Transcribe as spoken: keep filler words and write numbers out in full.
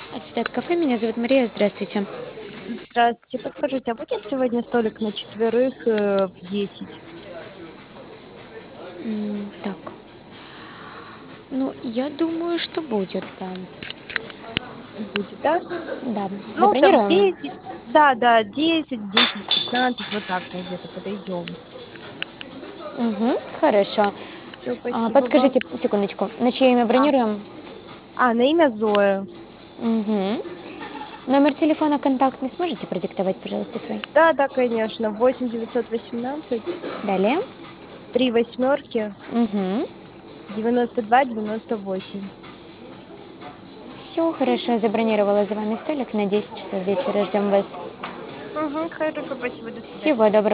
Ацетат кафе, меня зовут Мария, здравствуйте. Здравствуйте. Подскажите, а будет сегодня столик на четверых, э, в десять? М, так, ну, я думаю, что будет, да. Будет, да? Да, Ну, там в забронируем? десять. Да, да, десять, десять пятнадцать, вот так мы где-то подойдем. Угу, хорошо. Все, А, спасибо вам. подскажите, секундочку, на чье имя А, бронируем? а, на имя Зоя. Угу. Номер телефона контактный сможете продиктовать, пожалуйста, свой? Да, да, конечно. Восемь девятьсот восемнадцать Далее. три восьмерки Угу. девяносто два девяносто восемь. Все хорошо, забронировала за вами столик на десять часов вечера. Ждем вас. Угу, хорошо, спасибо, до свидания. Всего доброго.